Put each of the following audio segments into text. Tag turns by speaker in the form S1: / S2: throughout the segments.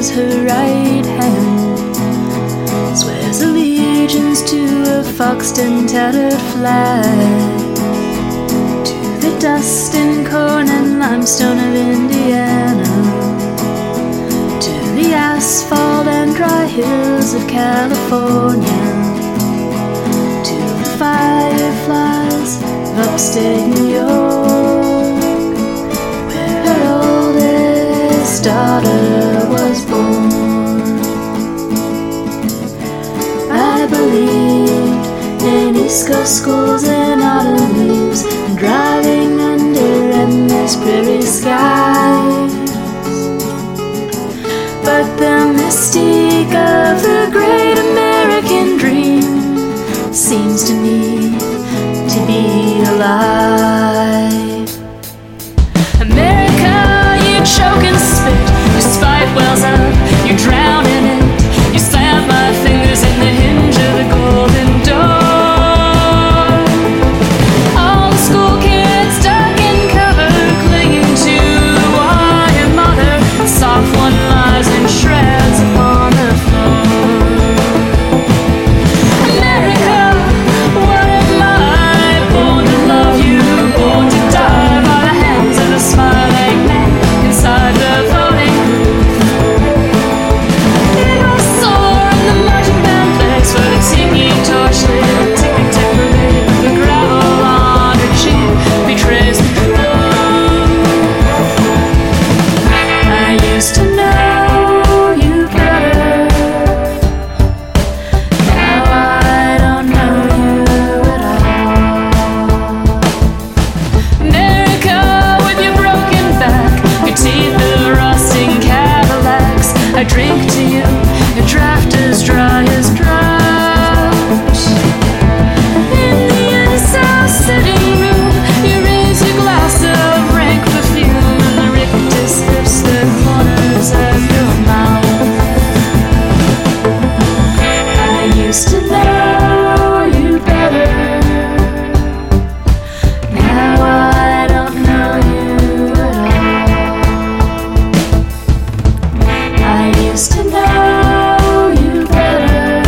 S1: is her right hand, swears allegiance to a foxed and tattered flag, to the dust and corn and limestone of Indiana, to the asphalt and dry hills of California, to the fireflies of upstate New York, where her oldest daughter was born. I believed in East Coast schools and autumn leaves, and driving under endless prairie skies. But the mystique of the great American dream seems to me to be alive. America, you choke and spit, your spite wells up, you drown in it, you slam my fingers in the hinge of the golden door. All the school kids duck and cover, clinging to the wire mother, soft one lies in shreds upon the floor. America, what am I? Born to love you, born to die by the hands of a smiling man inside the voting booth. It was sore and the marching band plays for the tingling torchlight, the ticking tick parade, the gravel on her cheek betrays the truth. I used to know you better, now I don't know you at all. America, with your broken back, your teeth of rusting Cadillacs, I drink to you, your draft as dry as drought. In the South sitting room, you raise your glass of rank perfume, and the rictus lips the corners of your mouth. I used to know you better, now I don't know you at all. I used to know you better,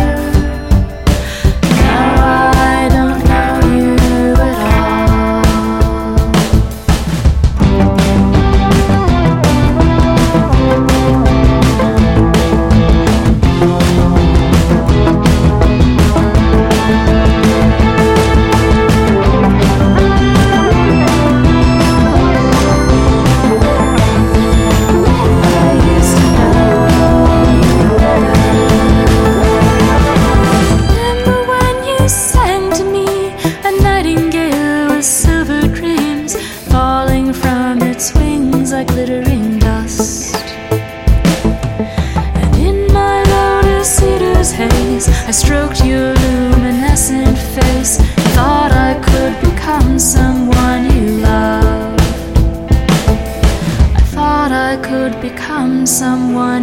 S1: now I don't know you at all. Remember when you sang to me, a nightingale with silver dreams falling from its wings like glittering dust. And in my lotus cedar's haze, I stroked your luminescent face, thought I could become someone you loved. I thought I could become someone